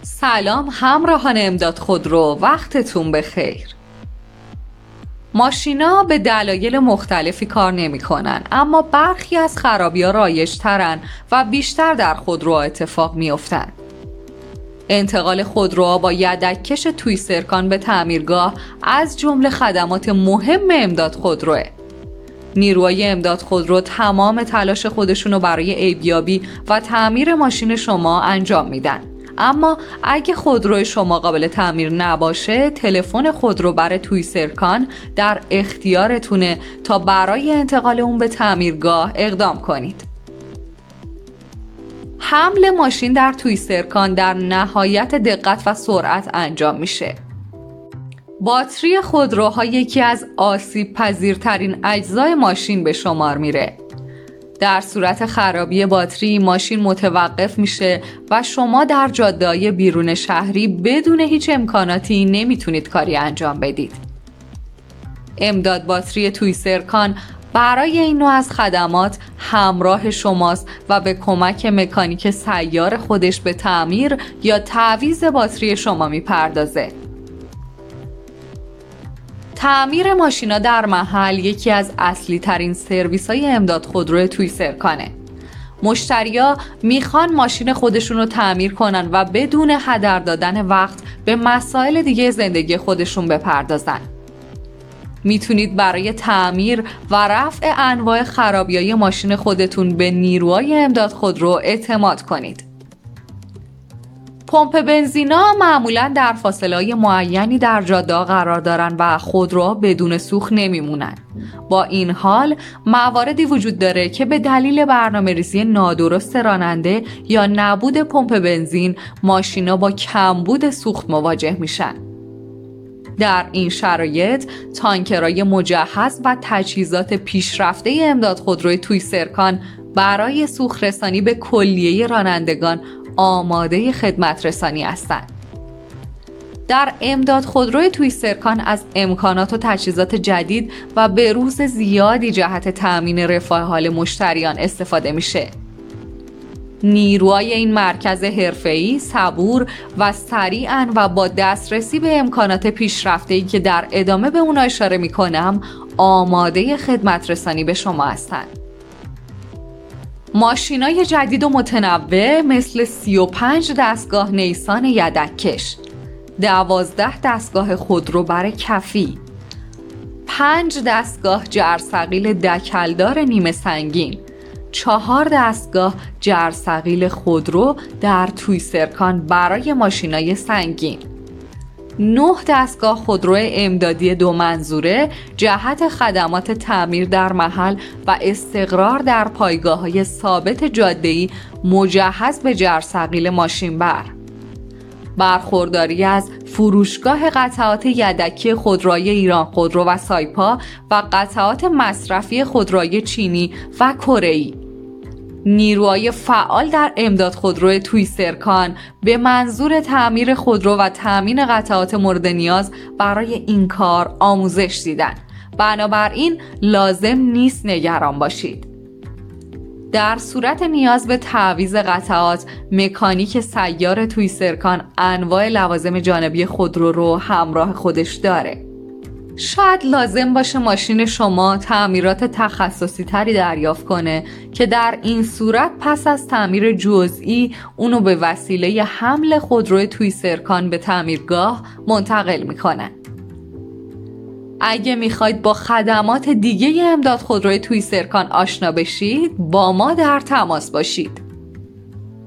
سلام همراهان امداد خودرو، وقتتون بخیر. ماشینا به دلایل مختلفی کار نمی کنن، اما برخی از خرابی‌ها رایج ترن و بیشتر در خودروها اتفاق می افتن. انتقال خودروها با یدک‌کش تویسرکان به تعمیرگاه از جمله خدمات مهم امداد خودروه. نیروهای امداد خودرو تمام تلاش خودشونو برای عیبیابی و تعمیر ماشین شما انجام میدن. اما اگه خودروی شما قابل تعمیر نباشه، تلفن خودروبر تویسرکان در اختیارتونه تا برای انتقال اون به تعمیرگاه اقدام کنید. حمل ماشین در تویسرکان در نهایت دقت و سرعت انجام میشه. باتری خودروها یکی از آسیب پذیرترین اجزای ماشین به شمار میره. در صورت خرابی باتری ماشین متوقف میشه و شما در جاده‌های بیرون شهری بدون هیچ امکاناتی نمیتونید کاری انجام بدید. امداد باتری تویسرکان برای این نوع از خدمات همراه شماست و به کمک مکانیک سیار خودش به تعمیر یا تعویض باتری شما میپردازه. تعمیر ماشینا در محل یکی از اصلی ترین سرویس های امداد خودرو تویسرکانه. مشتریا میخوان ماشین خودشون رو تعمیر کنن و بدون هدر دادن وقت به مسائل دیگه زندگی خودشون بپردازن. میتونید برای تعمیر و رفع انواع خرابی‌های ماشین خودتون به نیروهای امداد خودرو اعتماد کنید. پمپ بنزینا معمولاً در فاصله‌های معینی در جاده‌ها قرار دارن و خودروها بدون سوخت نمیمونن. با این حال مواردی وجود داره که به دلیل برنامه‌ریزی نادرست راننده یا نبود پمپ بنزین ماشینا با کمبود سوخت مواجه میشن. در این شرایط تانکرهای مجهز و تجهیزات پیشرفته امداد خودروی تویسرکان برای سوخت رسانی به کلیه رانندگان آماده خدمت رسانی هستند. در امداد خودروی تویسرکان از امکانات و تجهیزات جدید و بروز زیادی جهت تأمین رفاه حال مشتریان استفاده میشه. نیروهای این مرکز حرفه‌ای صبور و سریعاً و با دسترسی به امکانات پیشرفته‌ای که در ادامه به اونها اشاره میکنم آماده خدمت رسانی به شما هستند. ماشینای جدید و متنوع مثل 35 دستگاه نیسان یدک‌کش، 12 دستگاه خودروبر کفی، 5 دستگاه جرثقیل دکلدار نیمه سنگین، 4 دستگاه جرثقیل خودرو در تویسرکان برای ماشینای سنگین، 9 دستگاه خودرو امدادی 2 منظوره جهت خدمات تعمیر در محل و استقرار در پایگاه‌های ثابت جاده‌ای مجهز به جرثقیل ماشینبر، برخورداری از فروشگاه قطعات یدکی خودروی ایران خودرو و سایپا و قطعات مصرفی خودروی چینی و کره‌ای. نیروهای فعال در امداد خودرو تویسرکان به منظور تعمیر خودرو و تامین قطعات مورد نیاز برای این کار آموزش دیدن. بنابراین لازم نیست نگران باشید. در صورت نیاز به تعویض قطعات، مکانیک سیار تویسرکان انواع لوازم جانبی خودرو رو همراه خودش داره. شاید لازم باشه ماشین شما تعمیرات تخصصی تری دریافت کنه که در این صورت پس از تعمیر جزئی اونو به وسیله حمل خودروی تویسرکان به تعمیرگاه منتقل میکنن. اگه میخواید با خدمات دیگه امداد خودروی تویسرکان آشنا بشید، با ما در تماس باشید.